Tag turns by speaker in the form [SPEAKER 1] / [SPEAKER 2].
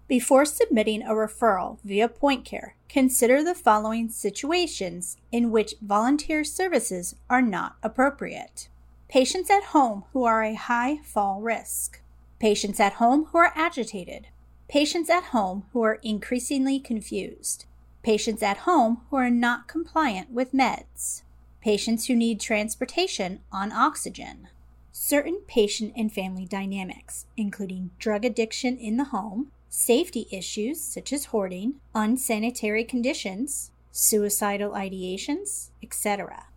[SPEAKER 1] Before submitting a referral via Point Care, consider the following situations in which volunteer services are not appropriate. Patients at home who are a high fall risk. Patients at home who are agitated. Patients at home who are increasingly confused. Patients at home who are not compliant with meds. Patients who need transportation on oxygen. Certain patient and family dynamics, including drug addiction in the home, safety issues such as hoarding, unsanitary conditions, suicidal ideations, etc.